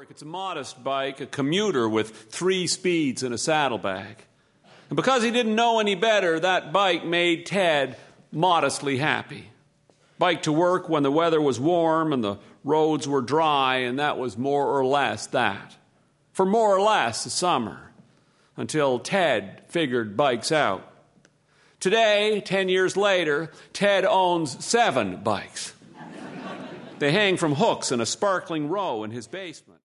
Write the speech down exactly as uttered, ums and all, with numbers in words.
work. It's a modest bike, a commuter with three speeds and a saddlebag. And because he didn't know any better, that bike made Ted modestly happy. Bike to work when the weather was warm and the roads were dry, and that was more or less that. For more or less the summer, until Ted figured bikes out. Today, ten years later, Ted owns seven bikes. They hang from hooks in a sparkling row in his basement.